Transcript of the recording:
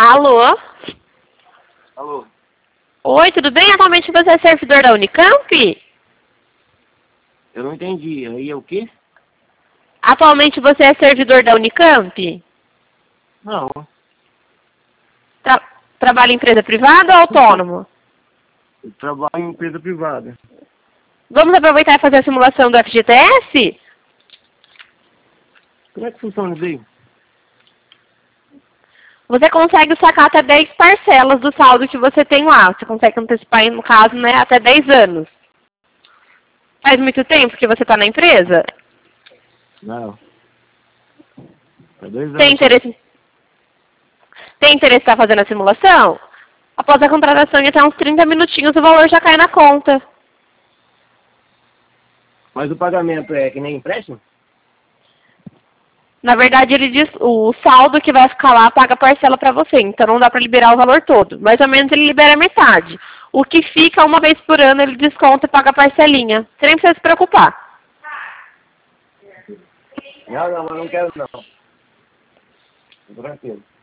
Alô? Alô? Oi, tudo bem? Atualmente você é servidor da Unicamp? Eu não entendi. Aí é o quê? Atualmente você é servidor da Unicamp? Não. Trabalha em empresa privada ou autônomo? Eu trabalho em empresa privada. Vamos aproveitar e fazer a simulação do FGTS? Como é que funciona isso aí? Você consegue sacar até 10 parcelas do saldo que você tem lá. Você consegue antecipar, no caso, né, até 10 anos. Faz muito tempo que você está na empresa? Não. Há 2 Tem anos só. interesse em estar fazendo a simulação? Após a contratação, em até uns 30 minutinhos, o valor já cai na conta. Mas o pagamento é que nem empréstimo? Na verdade, ele diz o saldo que vai ficar lá paga a parcela para você. Então, não dá para liberar o valor todo. Mais ou menos, ele libera metade. O que fica, uma vez por ano, ele desconta e paga a parcelinha. Você nem precisa se preocupar. Não, mas não quero não. Tranquilo.